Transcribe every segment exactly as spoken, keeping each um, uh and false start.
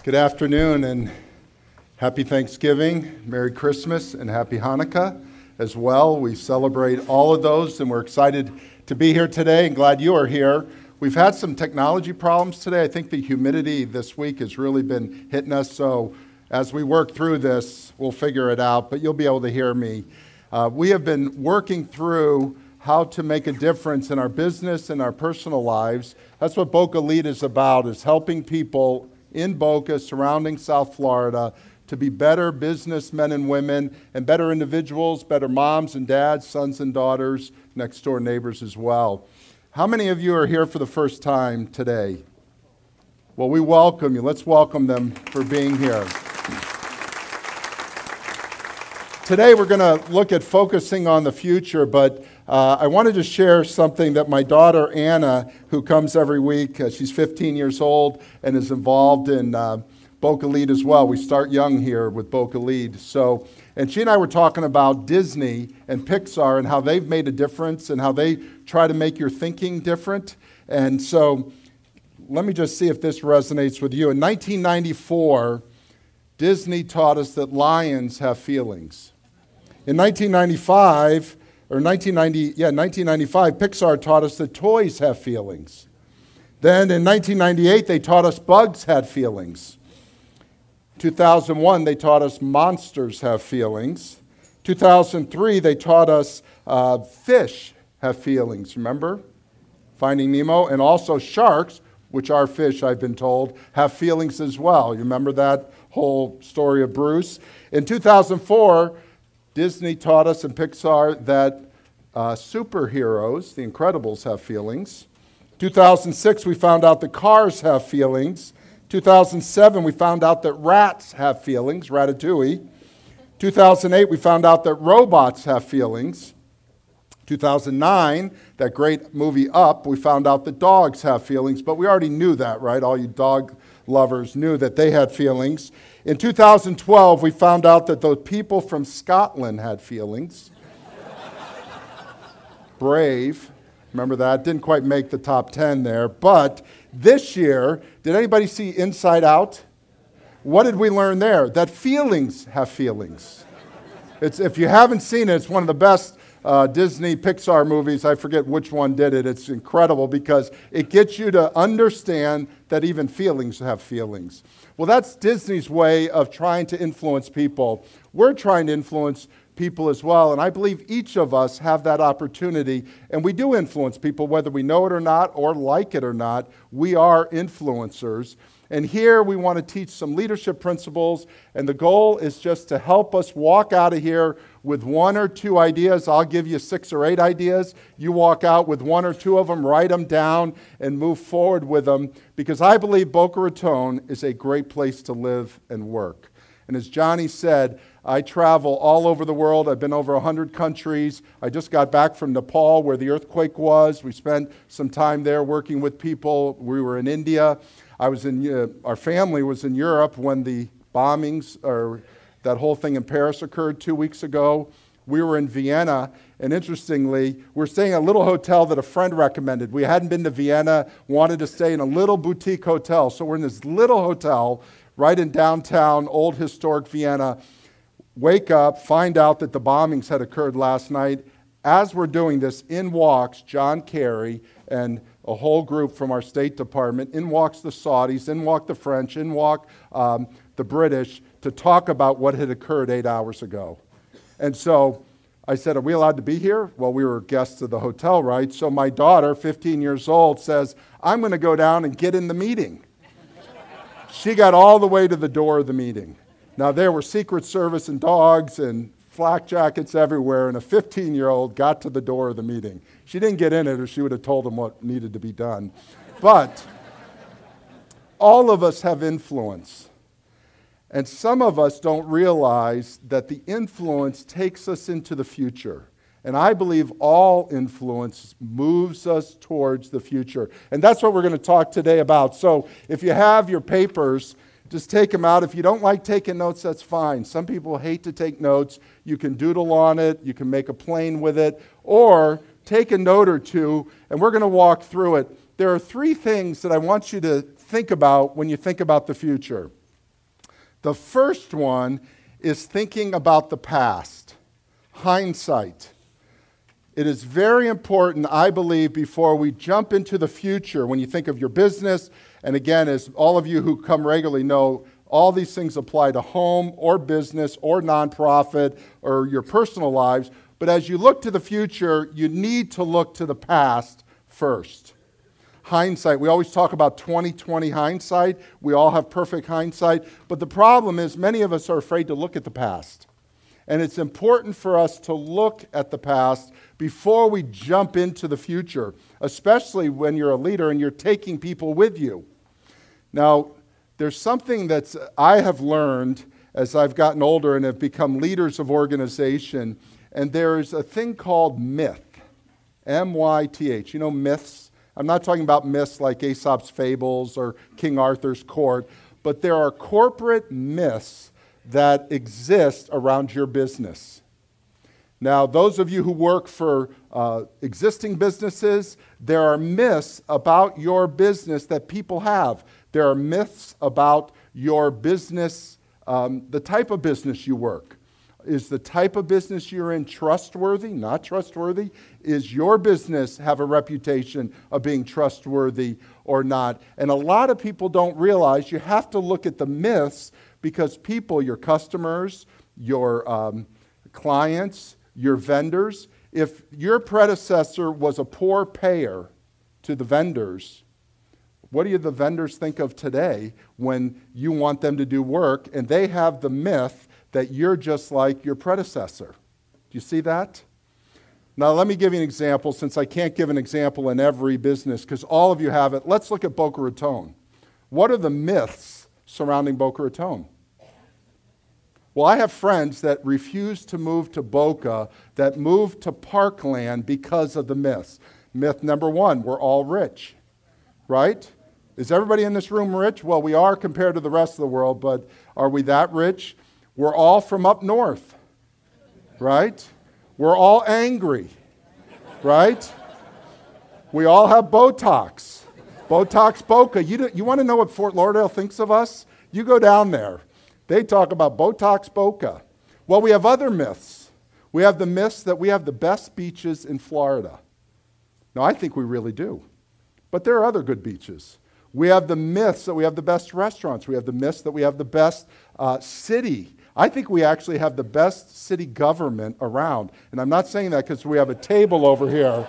Good afternoon and happy Thanksgiving, Merry Christmas, and Happy Hanukkah as well. We celebrate all of those and we're excited to be here today and glad you are here. We've had some technology problems today. I think the humidity this week has really been hitting us, so as we work through this, we'll figure it out, but you'll be able to hear me. Uh, we have been working through how to make a difference in our business and our personal lives. That's what Boca Lead is about, is helping people in Boca, surrounding South Florida, to be better businessmen and women, and better individuals, better moms and dads, sons and daughters, next door neighbors as well. How many of you are here for the first time today? Well, we welcome you. Let's welcome them for being here. Today we're going to look at focusing on the future, but uh, I wanted to share something that my daughter Anna, who comes every week, uh, she's fifteen years old and is involved in uh, Boca Lead as well. We start young here with Boca Lead. So, and she and I were talking about Disney and Pixar and how they've made a difference and how they try to make your thinking different. And so let me just see if this resonates with you. In nineteen ninety-four, Disney taught us that lions have feelings. In nineteen ninety-five, or nineteen ninety, yeah, nineteen ninety-five, Pixar taught us that toys have feelings. Then in nineteen ninety-eight, they taught us bugs had feelings. two thousand one, they taught us monsters have feelings. two thousand three, they taught us uh, fish have feelings, remember? Finding Nemo. And also sharks, which are fish, I've been told, have feelings as well. You remember that whole story of Bruce? In two thousand four, Disney taught us and Pixar that uh, superheroes, the Incredibles, have feelings. two thousand six, we found out that cars have feelings. two thousand seven, we found out that rats have feelings, Ratatouille. two thousand eight, we found out that robots have feelings. two thousand nine, that great movie Up, we found out that dogs have feelings, but we already knew that, right? All you dog lovers knew that they had feelings. In two thousand twelve, we found out that those people from Scotland had feelings. Brave. Remember that? Didn't quite make the top ten there. But this year, did anybody see Inside Out? What did we learn there? That feelings have feelings. It's, if you haven't seen it, it's one of the best uh, Disney Pixar movies. I forget which one did it. It's incredible because it gets you to understand that even feelings have feelings. Well, that's Disney's way of trying to influence people. We're trying to influence people as well, and I believe each of us have that opportunity, and we do influence people whether we know it or not or like it or not. We are influencers, and here we want to teach some leadership principles, and the goal is just to help us walk out of here with one or two ideas. I'll give you six or eight ideas. You walk out with one or two of them, write them down, and move forward with them, because I believe Boca Raton is a great place to live and work. And as Johnny said, I travel all over the world. I've been over one hundred countries. I just got back from Nepal where the earthquake was. We spent some time there working with people. We were in India. I was in, uh, our family was in Europe when the bombings, or that whole thing in Paris occurred two weeks ago. We were in Vienna, and interestingly, we were staying in a little hotel that a friend recommended. We hadn't been to Vienna, wanted to stay in a little boutique hotel. So we're in this little hotel right in downtown, old historic Vienna. Wake up, find out that the bombings had occurred last night. As we're doing this, in walks John Kerry and a whole group from our State Department. In walks the Saudis, in walk the French, in walk um, the British to talk about what had occurred eight hours ago. And so I said, are we allowed to be here? Well, we were guests of the hotel, right? So my daughter, fifteen years old, says, I'm going to go down and get in the meeting. She got all the way to the door of the meeting. Now, there were Secret Service and dogs and flak jackets everywhere, and a fifteen-year-old got to the door of the meeting. She didn't get in it, or she would have told them what needed to be done. But all of us have influence. And some of us don't realize that the influence takes us into the future. And I believe all influence moves us towards the future. And that's what we're going to talk today about. So if you have your papers, just take them out. If you don't like taking notes, that's fine. Some people hate to take notes. You can doodle on it. You can make a plane with it. Or take a note or two, and we're going to walk through it. There are three things that I want you to think about when you think about the future. The first one is thinking about the past, hindsight. It is very important, I believe, before we jump into the future, when you think of your business, and again, as all of you who come regularly know, all these things apply to home or business or nonprofit or your personal lives. But as you look to the future, you need to look to the past first. Hindsight. We always talk about twenty twenty hindsight. We all have perfect hindsight. But the problem is many of us are afraid to look at the past. And it's important for us to look at the past before we jump into the future, especially when you're a leader and you're taking people with you. Now, there's something that I have learned as I've gotten older and have become leaders of organization, and there's a thing called myth, M Y T H. You know myths? I'm not talking about myths like Aesop's Fables or King Arthur's Court, but there are corporate myths that exist around your business. Now, those of you who work for uh, existing businesses, there are myths about your business that people have. There are myths about your business, um, the type of business you work. Is the type of business you're in trustworthy, not trustworthy? Is your business have a reputation of being trustworthy or not? And a lot of people don't realize you have to look at the myths because people, your customers, your um, clients, your vendors, if your predecessor was a poor payer to the vendors, what do you, the vendors think of today when you want them to do work and they have the myth that you're just like your predecessor? Do you see that? Now, let me give you an example, since I can't give an example in every business, because all of you have it. Let's look at Boca Raton. What are the myths surrounding Boca Raton? Well, I have friends that refuse to move to Boca, that moved to Parkland because of the myths. Myth number one, we're all rich, right? Is everybody in this room rich? Well, we are compared to the rest of the world, but are we that rich? We're all from up north, right? We're all angry, right? We all have Botox. Botox Boca. You, do, you want to know what Fort Lauderdale thinks of us? You go down there. They talk about Botox Boca. Well, we have other myths. We have the myths that we have the best beaches in Florida. Now, I think we really do. But there are other good beaches. We have the myths that we have the best restaurants. We have the myths that we have the best uh, city. I think we actually have the best city government around. And I'm not saying that because we have a table over here.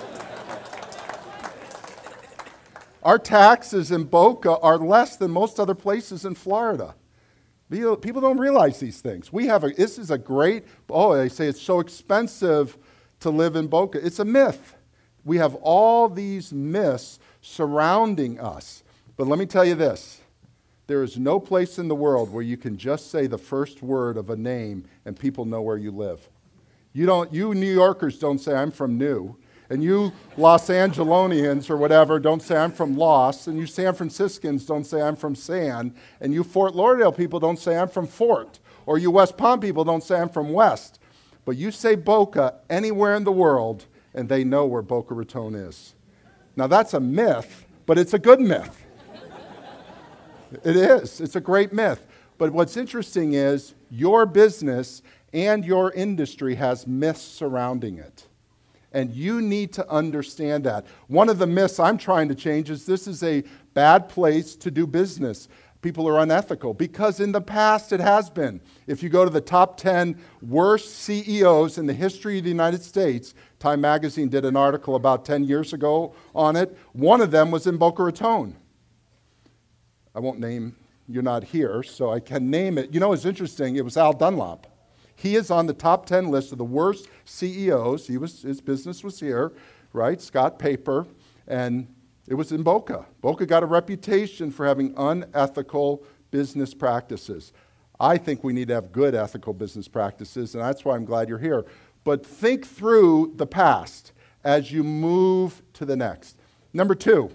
Our taxes in Boca are less than most other places in Florida. People don't realize these things. We have a, this is a great, oh, they say it's so expensive to live in Boca. It's a myth. We have all these myths surrounding us. But let me tell you this. There is no place in the world where you can just say the first word of a name and people know where you live. You don't, you New Yorkers don't say, I'm from New. And you Los Angelonians or whatever don't say, I'm from Los. And you San Franciscans don't say, I'm from San. And you Fort Lauderdale people don't say, I'm from Fort. Or you West Palm people don't say, I'm from West. But you say Boca anywhere in the world, and they know where Boca Raton is. Now, that's a myth, but it's a good myth. It is. It's a great myth. But what's interesting is your business and your industry has myths surrounding it. And you need to understand that. One of the myths I'm trying to change is this is a bad place to do business. People are unethical because in the past it has been. If you go to the top ten worst C E Os in the history of the United States, Time Magazine did an article about ten years ago on it. One of them was in Boca Raton. I won't name, you're not here, so I can name it. You know, it's interesting, it was Al Dunlop. He is on the top ten list of the worst C E Os. He was, his business was here, right? Scott Paper, and it was in Boca. Boca got a reputation for having unethical business practices. I think we need to have good ethical business practices, and that's why I'm glad you're here. But think through the past as you move to the next. Number two,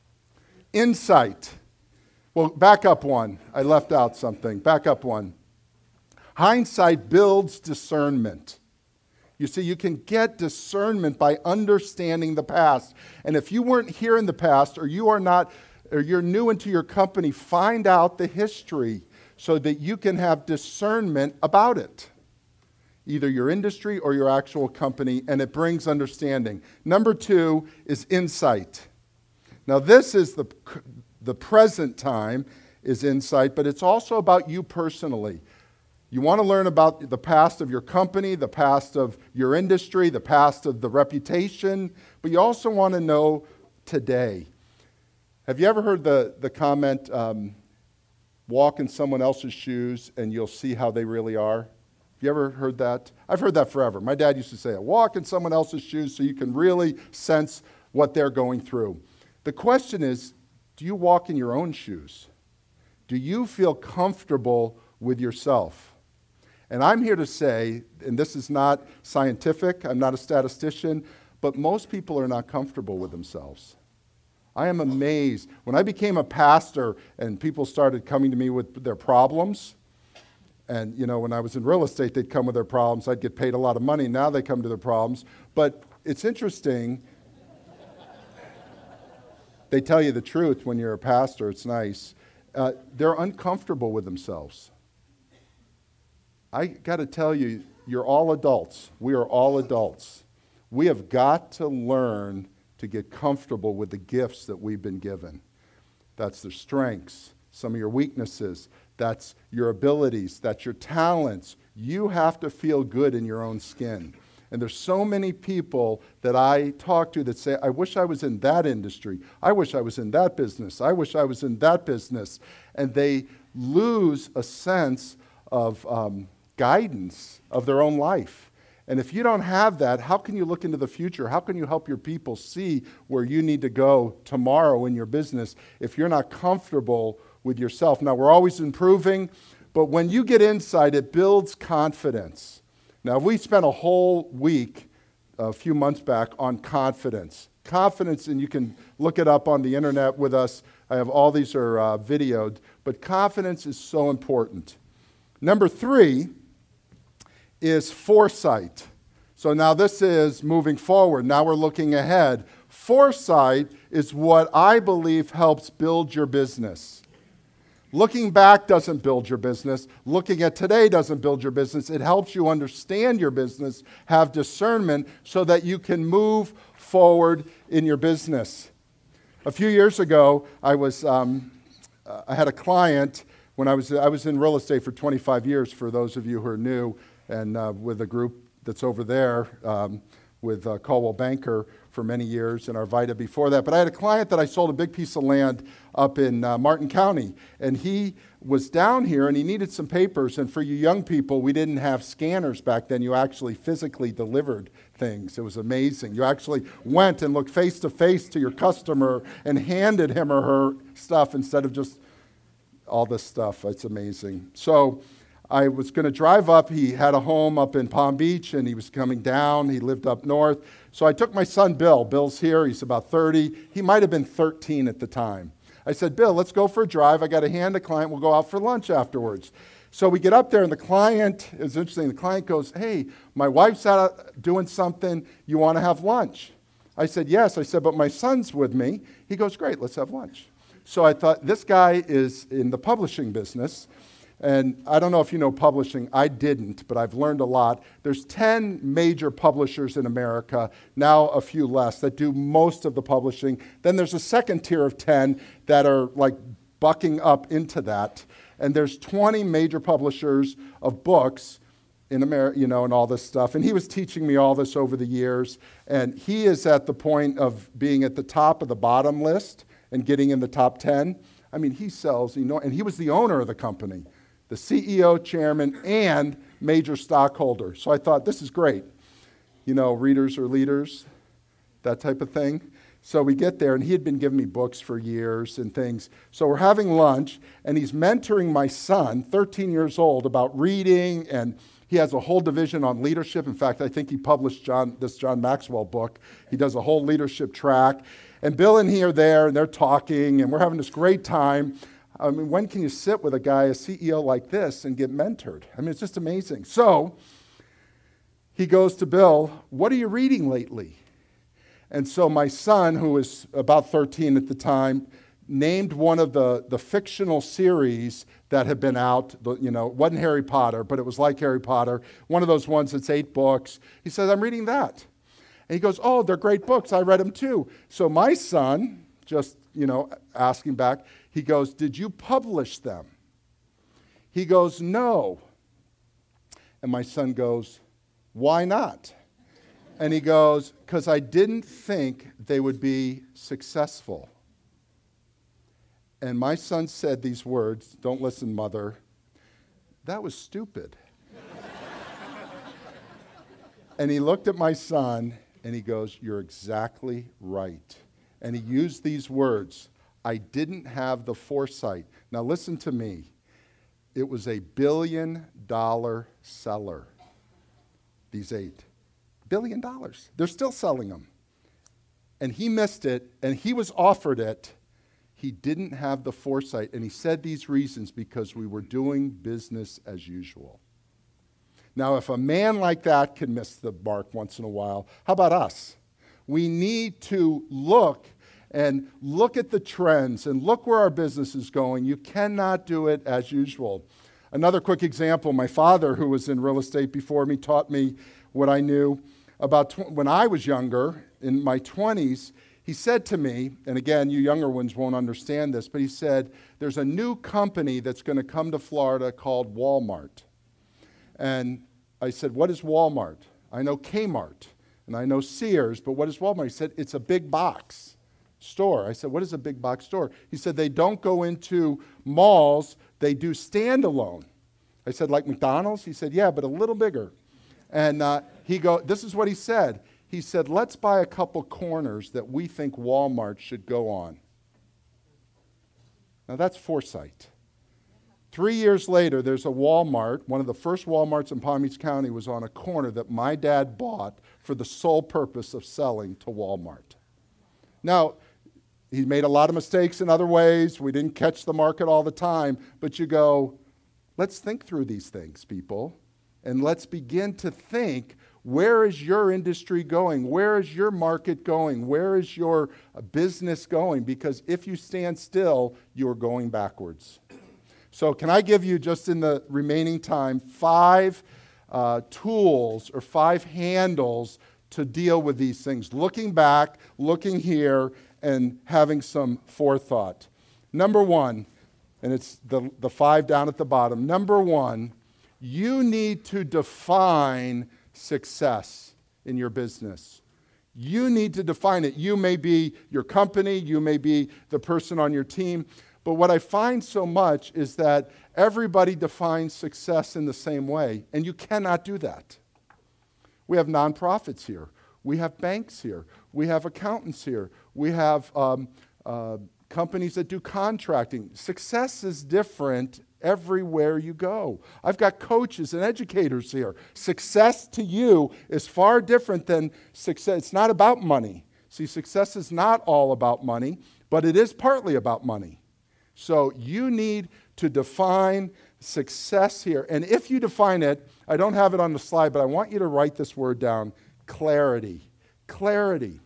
insight. Well, back up one. I left out something. Back up one. Hindsight builds discernment. You see, you can get discernment by understanding the past. And if you weren't here in the past, or you are not, or you're new into your company, find out the history so that you can have discernment about it, either your industry or your actual company, and it brings understanding. Number two is insight. Now, this is the, the present time is insight, but it's also about you personally. You want to learn about the past of your company, the past of your industry, the past of the reputation, but you also want to know today. Have you ever heard the, the comment, um, walk in someone else's shoes and you'll see how they really are? Have you ever heard that? I've heard that forever. My dad used to say it, walk in someone else's shoes so you can really sense what they're going through. The question is, do you walk in your own shoes? Do you feel comfortable with yourself? And I'm here to say, and this is not scientific, I'm not a statistician, but most people are not comfortable with themselves. I am amazed. When I became a pastor and people started coming to me with their problems, and you know, when I was in real estate, they'd come with their problems. I'd get paid a lot of money. Now they come to their problems. But it's interesting. They tell you the truth when you're a pastor. It's nice. Uh, they're uncomfortable with themselves. I got to tell you, you're all adults. We are all adults. We have got to learn to get comfortable with the gifts that we've been given. That's their strengths, some of your weaknesses. That's your abilities. That's your talents. You have to feel good in your own skin. And there's so many people that I talk to that say, I wish I was in that industry. I wish I was in that business. I wish I was in that business. And they lose a sense of um, guidance of their own life. And if you don't have that, how can you look into the future? How can you help your people see where you need to go tomorrow in your business if you're not comfortable with yourself? Now, we're always improving, but when you get insight, it builds confidence. Now, we spent a whole week a few months back on confidence. Confidence, and you can look it up on the internet with us. I have all these are uh, videoed, but confidence is so important. Number three is foresight. So now this is moving forward. Now we're looking ahead. Foresight is what I believe helps build your business. Looking back doesn't build your business. Looking at today doesn't build your business. It helps you understand your business, have discernment, so that you can move forward in your business. A few years ago, I was um, I had a client when I was I was in real estate for twenty-five years. For those of you who are new, and uh, with a group that's over there um, with uh, Caldwell Banker for many years, and Arvida before that. But I had a client that I sold a big piece of land up in uh, Martin County, and he was down here and he needed some papers. And for you young people, we didn't have scanners back then. You actually physically delivered things. It was amazing. You actually went and looked face to face to your customer and handed him or her stuff instead of just all this stuff. It's amazing. So I was going to drive up. He had a home up in Palm Beach, and he was coming down. He lived up north. So I took my son, Bill. Bill's here. He's about thirty. He might have been thirteen at the time. I said, Bill, let's go for a drive. I got to hand a client. We'll go out for lunch afterwards. So we get up there, and the client, it's interesting, the client goes, hey, my wife's out doing something. You want to have lunch? I said, yes. I said, but my son's with me. He goes, great, let's have lunch. So I thought, this guy is in the publishing business. And I don't know if you know publishing. I didn't, but I've learned a lot. There's ten major publishers in America, now a few less, that do most of the publishing. Then there's a second tier of ten that are like bucking up into that. And there's twenty major publishers of books in America, you know, and all this stuff. And he was teaching me all this over the years. And he is at the point of being at the top of the bottom list and getting in the top ten. I mean, he sells, you know, and he was the owner of the company, the C E O, chairman, and major stockholder. So I thought, this is great. You know, readers are leaders, that type of thing. So we get there, and he had been giving me books for years and things. So we're having lunch, and he's mentoring my son, thirteen years old, about reading, and he has a whole division on leadership. In fact, I think he published John, this John Maxwell book. He does a whole leadership track. And Bill and he are there, and they're talking, and we're having this great time. I mean, when can you sit with a guy, a C E O like this, and get mentored? I mean, it's just amazing. So he goes to Bill, what are you reading lately? And so my son, who was about thirteen at the time, named one of the, the fictional series that had been out. The, you know, it wasn't Harry Potter, but it was like Harry Potter. One of those ones that's eight books. He says, I'm reading that. And he goes, oh, they're great books. I read them too. So my son, just, you know, asking back, he goes, did you publish them? He goes, no. And my son goes, why not? And he goes, because I didn't think they would be successful. And my son said these words, don't listen, mother, that was stupid. And he looked at my son and he goes, you're exactly right. And he used these words, I didn't have the foresight. Now listen to me. It was a billion dollar seller, these eight. Billion dollars. They're still selling them. And he missed it, and he was offered it. He didn't have the foresight, and he said these reasons because we were doing business as usual. Now, if a man like that can miss the mark once in a while, how about us? We need to look and look at the trends and look where our business is going. You cannot do it as usual. Another quick example, my father, who was in real estate before me, taught me what I knew about tw- when I was younger, in my twenties. He said to me, and again, you younger ones won't understand this, but he said, there's a new company that's going to come to Florida called Walmart. And I said, what is Walmart? I know Kmart, and I know Sears, but what is Walmart? He said, it's a big box store. I said, what is a big box store? He said, they don't go into malls, they do standalone. I said, like McDonald's? He said, yeah, but a little bigger. And uh, he go, this is what he said. He said, let's buy a couple corners that we think Walmart should go on. Now that's foresight. Three years later, there's a Walmart. One of the first Walmarts in Palm Beach County was on a corner that my dad bought for the sole purpose of selling to Walmart. Now, he made a lot of mistakes in other ways. We didn't catch the market all the time. But you go, let's think through these things, people. And let's begin to think, where is your industry going? Where is your market going? Where is your business going? Because if you stand still, you're going backwards. So can I give you, just in the remaining time, five uh, tools or five handles to deal with these things? Looking back, looking here, and having some forethought. Number one, and it's the, the five down at the bottom. Number one, you need to define success in your business. You need to define it. You may be your company, you may be the person on your team, but what I find so much is that everybody defines success in the same way, and you cannot do that. We have nonprofits here. We have banks here. We have accountants here. We have um, uh, companies that do contracting. Success is different everywhere you go. I've got coaches and educators here. Success to you is far different than success. It's not about money. See, success is not all about money, but it is partly about money. So you need to define success here. And if you define it, I don't have it on the slide, but I want you to write this word down, clarity. Clarity.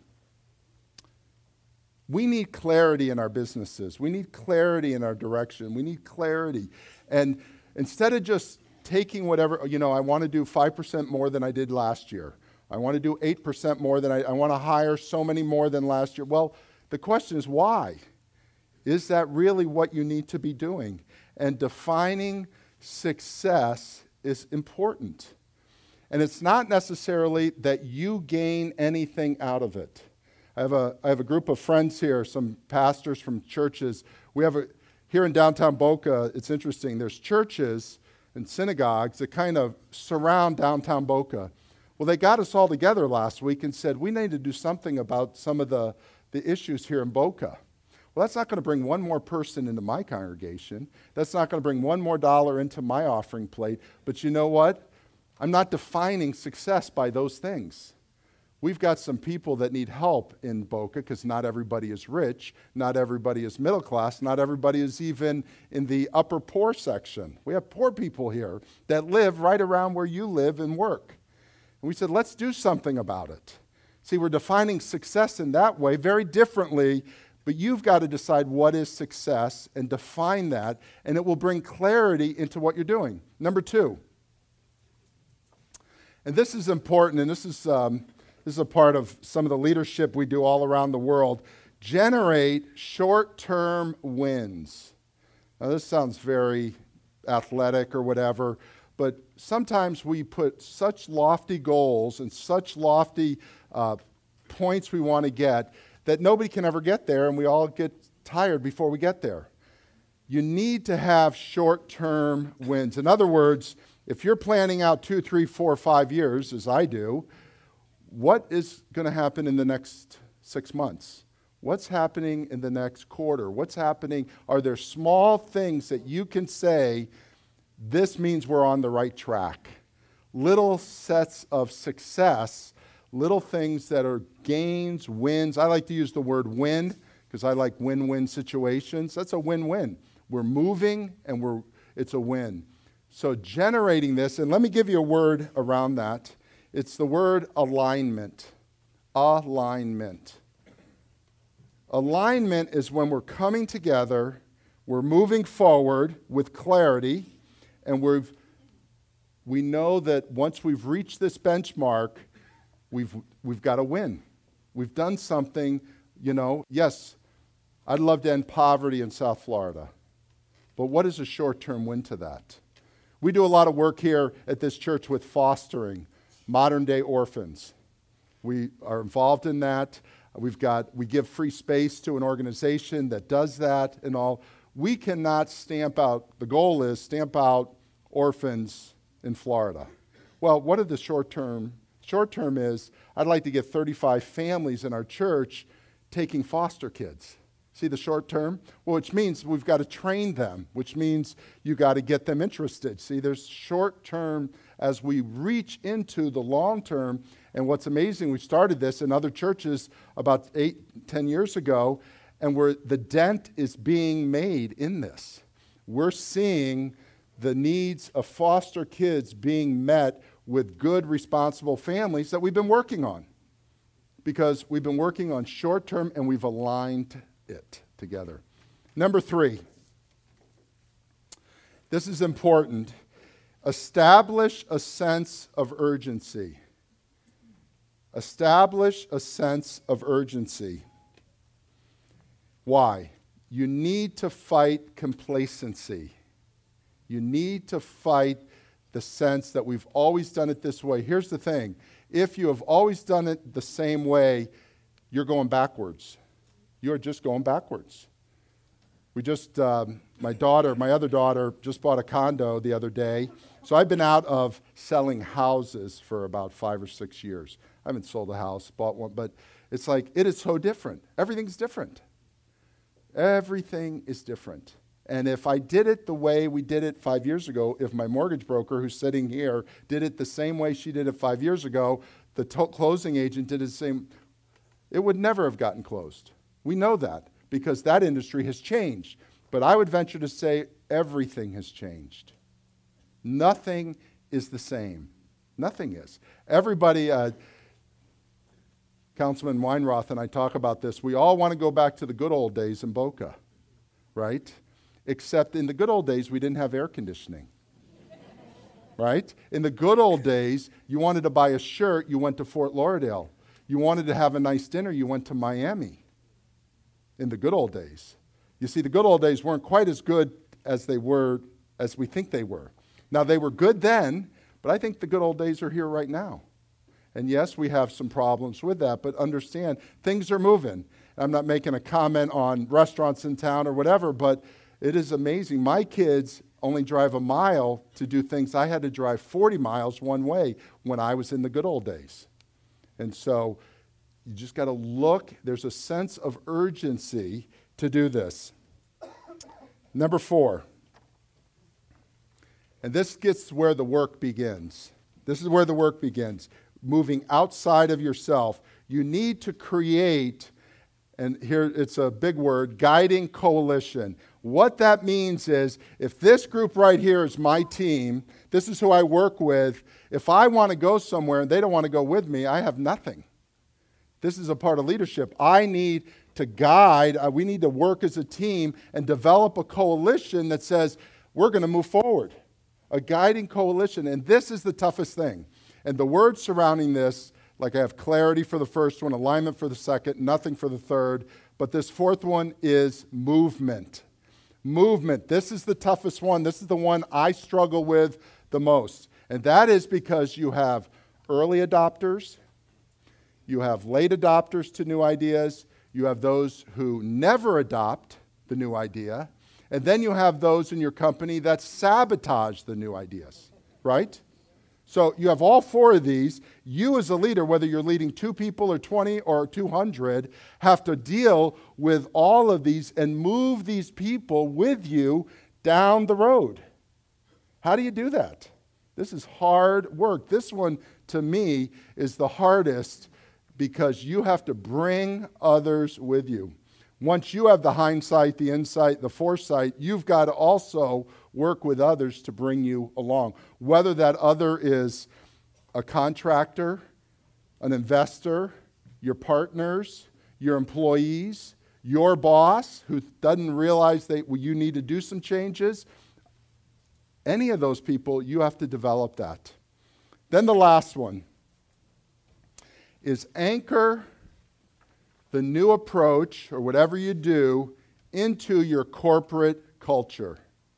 We need clarity in our businesses. We need clarity in our direction. We need clarity. And instead of just taking whatever, you know, I want to do five percent more than I did last year. I want to do eight percent more than I, I want to hire so many more than last year. Well, the question is why? Is that really what you need to be doing? And defining success is important. And it's not necessarily that you gain anything out of it. I have a, I have a group of friends here, some pastors from churches. We have a, here in downtown Boca, it's interesting, there's churches and synagogues that kind of surround downtown Boca. Well, they got us all together last week and said, we need to do something about some of the, the issues here in Boca. Well, that's not going to bring one more person into my congregation. That's not going to bring one more dollar into my offering plate. But you know what? I'm not defining success by those things. We've got some people that need help in Boca because not everybody is rich, not everybody is middle class, not everybody is even in the upper poor section. We have poor people here that live right around where you live and work. And we said, let's do something about it. See, we're defining success in that way very differently, But you've got to decide what is success and define that, and it will bring clarity into what you're doing. Number two, and this is important, and this is, um, this is a part of some of the leadership we do all around the world. Generate short-term wins. Now, this sounds very athletic or whatever, but sometimes we put such lofty goals and such lofty uh, points we want to get that nobody can ever get there, and we all get tired before we get there. You need to have short-term wins. In other words, if you're planning out two, three, four, five years, as I do, what is going to happen in the next six months? What's happening in the next quarter? What's happening? Are there small things that you can say, this means we're on the right track? Little sets of success, little things that are gains, wins. I like to use the word win because I like win-win situations. That's a win-win. We're moving and we're it's a win. So generating this, and let me give you a word around that. It's the word alignment. Alignment. Alignment is when we're coming together, we're moving forward with clarity, and we've, we know that once we've reached this benchmark, we've, we've got to win. We've done something, you know. Yes, I'd love to end poverty in South Florida, but what is a short-term win to that? We do a lot of work here at this church with fostering modern-day orphans. We are involved in that. We've got, we give free space to an organization that does that and all. We cannot stamp out, the goal is stamp out orphans in Florida. Well, what are the short-term? Short-term is, I'd like to get thirty-five families in our church taking foster kids. See the short term? Well, which means we've got to train them, which means you got to get them interested. See, there's short term as we reach into the long term. And what's amazing, we started this in other churches about eight, ten years ago, and where the dent is being made in this. We're seeing the needs of foster kids being met with good, responsible families that we've been working on. Because we've been working on short term and we've aligned it together. Number three, this is important. Establish a sense of urgency. Establish a sense of urgency. Why? You need to fight complacency. You need to fight the sense that we've always done it this way. Here's the thing. If you have always done it the same way, you're going backwards. You're just going backwards. We just, um, my daughter, my other daughter, just bought a condo the other day. So I've been out of selling houses for about five or six years. I haven't sold a house, bought one, but it's like, it is so different. Everything's different. Everything is different. And if I did it the way we did it five years ago, if my mortgage broker who's sitting here did it the same way she did it five years ago, the to- closing agent did it the same, it would never have gotten closed. We know that because that industry has changed. But I would venture to say everything has changed. Nothing is the same. Nothing is. Everybody, uh, Councilman Weinroth and I talk about this. We all want to go back to the good old days in Boca, right? Except in the good old days, we didn't have air conditioning, right? In the good old days, you wanted to buy a shirt, you went to Fort Lauderdale. You wanted to have a nice dinner, you went to Miami. In the good old days. You see, the good old days weren't quite as good as they were, as we think they were. Now, they were good then, but I think the good old days are here right now. And yes, we have some problems with that, but understand, things are moving. I'm not making a comment on restaurants in town or whatever, but it is amazing. My kids only drive a mile to do things I had to drive forty miles one way when I was in the good old days. And so, you just got to look. There's a sense of urgency to do this. Number four. And this gets where the work begins. This is where the work begins. Moving outside of yourself. You need to create, and here it's a big word, guiding coalition. What that means is if this group right here is my team, this is who I work with, if I want to go somewhere and they don't want to go with me, I have nothing. This is a part of leadership. I need to guide. Uh, we need to work as a team and develop a coalition that says, we're going to move forward. A guiding coalition. And this is the toughest thing. And the words surrounding this, like I have clarity for the first one, alignment for the second, nothing for the third. But this fourth one is movement. Movement. This is the toughest one. This is the one I struggle with the most. And that is because you have early adopters, you have late adopters to new ideas, you have those who never adopt the new idea, and then you have those in your company that sabotage the new ideas, right? So you have all four of these. You as a leader, whether you're leading two people or twenty or two hundred, have to deal with all of these and move these people with you down the road. How do you do that? This is hard work. This one, to me, is the hardest because you have to bring others with you. Once you have the hindsight, the insight, the foresight, you've got to also work with others to bring you along. Whether that other is a contractor, an investor, your partners, your employees, your boss who doesn't realize that you need to do some changes, any of those people, you have to develop that. Then the last one is anchor the new approach, or whatever you do, into your corporate culture.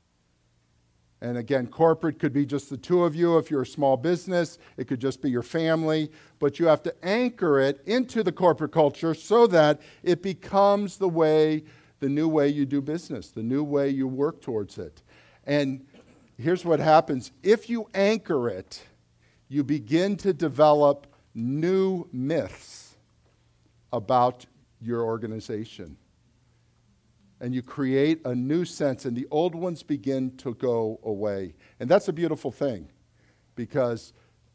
And again, corporate could be just the two of you if you're a small business. It could just be your family. But you have to anchor it into the corporate culture so that it becomes the way, the new way you do business, the new way you work towards it. And here's what happens. If you anchor it, you begin to develop new myths about your organization. And you create a new sense, and the old ones begin to go away. And that's a beautiful thing, because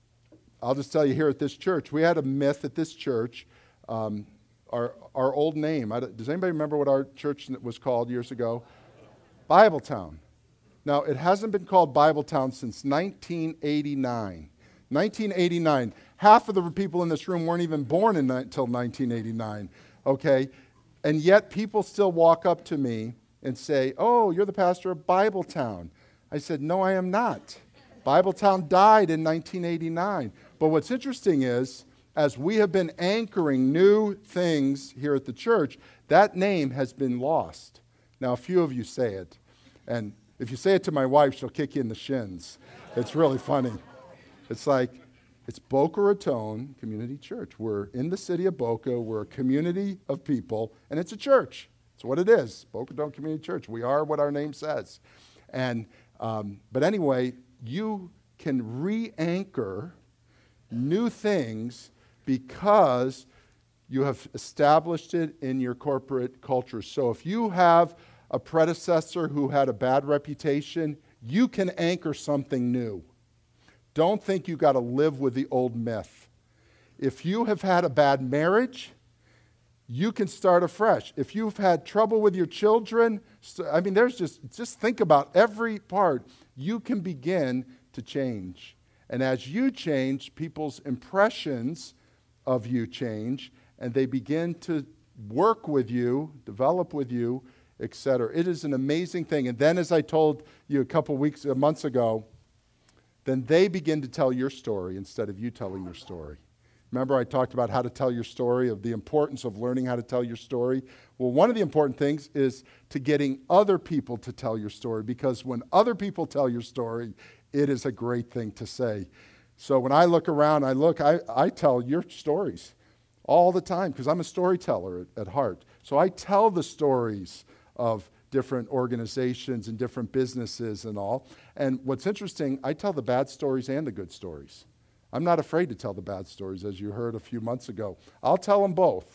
I'll just tell you, here at this church, we had a myth at this church, um, our, our old name. I, does anybody remember what our church was called years ago? Bibletown. Now, it hasn't been called Bibletown since nineteen eighty-nine. nineteen eighty-nine. Half of the people in this room weren't even born in, until nineteen eighty-nine, okay? And yet people still walk up to me and say, oh, you're the pastor of Bibletown. I said, no, I am not. Bibletown died in nineteen eighty-nine. But what's interesting is, as we have been anchoring new things here at the church, that name has been lost. Now, a few of you say it. And if you say it to my wife, she'll kick you in the shins. It's really funny. It's like, it's Boca Raton Community Church. We're in the city of Boca. We're a community of people, and it's a church. It's what it is, Boca Raton Community Church. We are what our name says. And um, but anyway, you can re-anchor new things because you have established it in your corporate culture. So if you have a predecessor who had a bad reputation, you can anchor something new. Don't think you got to live with the old myth. If you have had a bad marriage, you can start afresh. If you've had trouble with your children, I mean, there's just, just think about every part. You can begin to change. And as you change, people's impressions of you change, and they begin to work with you, develop with you, et cetera. It is an amazing thing. And then, as I told you a couple weeks, uh, months ago, then they begin to tell your story instead of you telling your story. Remember I talked about how to tell your story, of the importance of learning how to tell your story? Well, one of the important things is to getting other people to tell your story, because when other people tell your story, it is a great thing to say. So when I look around, I look, I, I tell your stories all the time, because I'm a storyteller at, at heart. So I tell the stories of different organizations and different businesses and all. And what's interesting, I tell the bad stories and the good stories. I'm not afraid to tell the bad stories, as you heard a few months ago. I'll tell them both.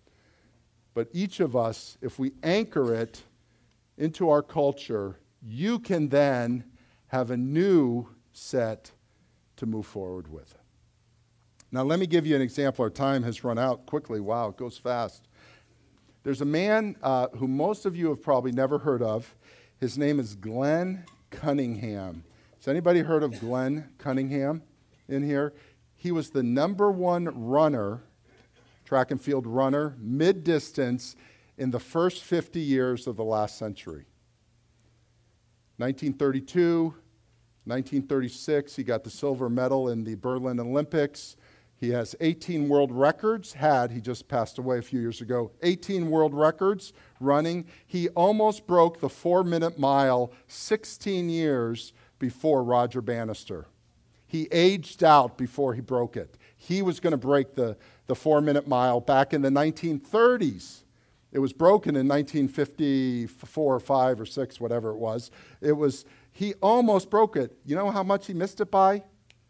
But each of us, if we anchor it into our culture, you can then have a new set to move forward with. Now, let me give you an example. Our time has run out quickly. Wow, it goes fast. There's a man uh, who most of you have probably never heard of. His name is Glenn Cunningham. Has anybody heard of Glenn Cunningham in here? He was the number one runner, track and field runner, mid-distance, in the first fifty years of the last century. nineteen thirty-two, nineteen thirty-six, he got the silver medal in the Berlin Olympics. He has eighteen world records, had, he just passed away a few years ago, eighteen world records running. He almost broke the four-minute mile sixteen years before Roger Bannister. He aged out before he broke it. He was going to break the, the four-minute mile back in the nineteen thirties. It was broken in nineteen fifty-four or five or six, whatever it was. It was, he almost broke it. You know how much he missed it by?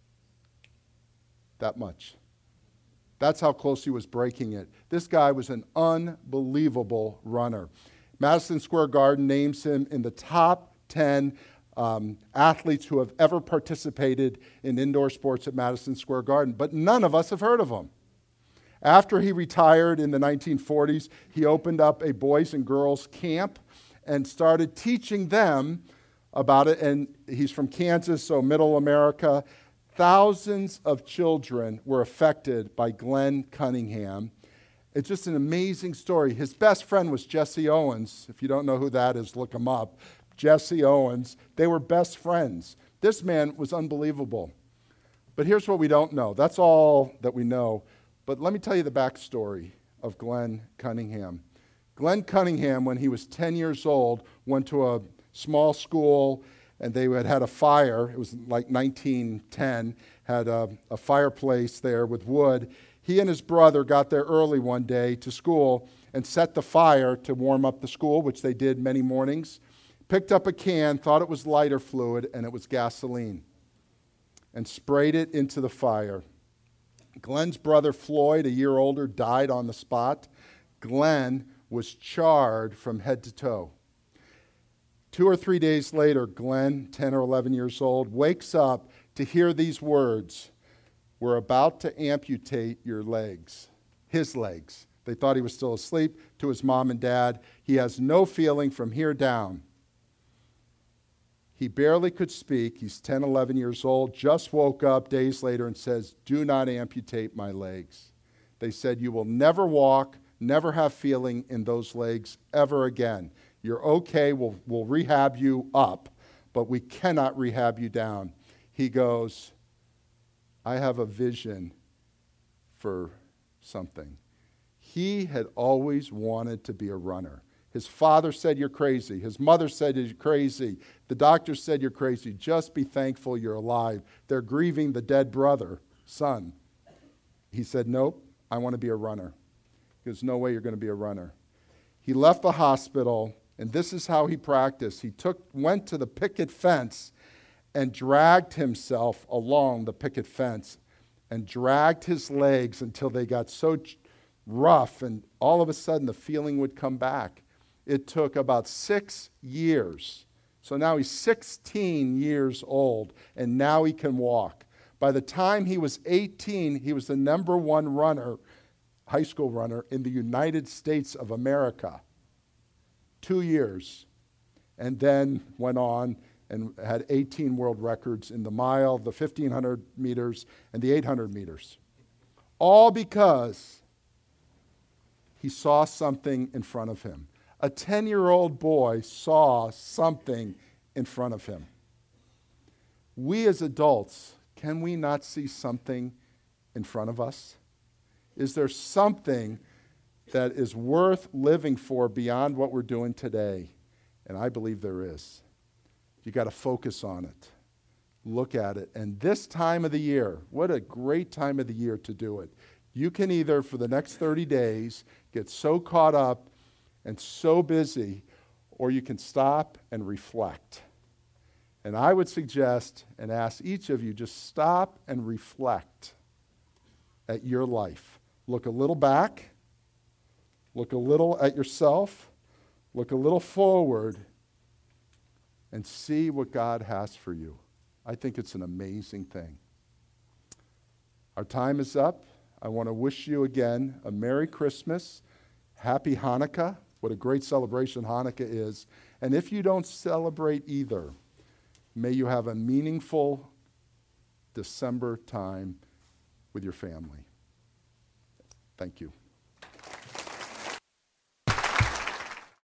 That much. That's how close he was breaking it. This guy was an unbelievable runner. Madison Square Garden names him in the top ten um, athletes who have ever participated in indoor sports at Madison Square Garden, but none of us have heard of him. After he retired in the nineteen forties, he opened up a boys and girls camp and started teaching them about it. And he's from Kansas, so middle America. Thousands of children were affected by Glenn Cunningham. It's just an amazing story. His best friend was Jesse Owens. If you don't know who that is, look him up. Jesse Owens. They were best friends. This man was unbelievable. But here's what we don't know. That's all that we know. But let me tell you the backstory of Glenn Cunningham. Glenn Cunningham, when he was ten years old, went to a small school, and they had had a fire. It was like nineteen ten, had a, a fireplace there with wood. He and his brother got there early one day to school and set the fire to warm up the school, which they did many mornings. Picked up a can, thought it was lighter fluid, and it was gasoline, and sprayed it into the fire. Glenn's brother Floyd, a year older, died on the spot. Glenn was charred from head to toe. Two or three days later, Glenn, ten or eleven years old, wakes up to hear these words, "We're about to amputate your legs." His legs. They thought he was still asleep. To his mom and dad, he has no feeling from here down. He barely could speak. He's ten, eleven years old, just woke up days later and says, "Do not amputate my legs." They said, "You will never walk, never have feeling in those legs ever again. You're okay, we'll, we'll rehab you up, but we cannot rehab you down." He goes, "I have a vision for something." He had always wanted to be a runner. His father said, "You're crazy." His mother said, "You're crazy." The doctor said, "You're crazy. Just be thankful you're alive." They're grieving the dead brother, son. He said, "Nope, I want to be a runner." There's no way you're going to be a runner. He left the hospital, and this is how he practiced. He took, went to the picket fence and dragged himself along the picket fence and dragged his legs until they got so rough, and all of a sudden the feeling would come back. It took about six years. So now he's sixteen years old, and now he can walk. By the time he was eighteen, he was the number one runner, high school runner, in the United States of America. Two years. And then went on and had eighteen world records in the mile, the fifteen hundred meters, and the eight hundred meters. All because he saw something in front of him. A ten-year-old boy saw something in front of him. We as adults, can we not see something in front of us? Is there something that is worth living for beyond what we're doing today? And I believe there is. You got to focus on it. Look at it. And this time of the year, what a great time of the year to do it. You can either, for the next thirty days, get so caught up and so busy, or you can stop and reflect. And I would suggest and ask each of you, just stop and reflect at your life. Look a little back, look a little at yourself, look a little forward, and see what God has for you. I think it's an amazing thing. Our time is up. I want to wish you again a Merry Christmas, Happy Hanukkah. What a great celebration Hanukkah is. And if you don't celebrate either, may you have a meaningful December time with your family. Thank you.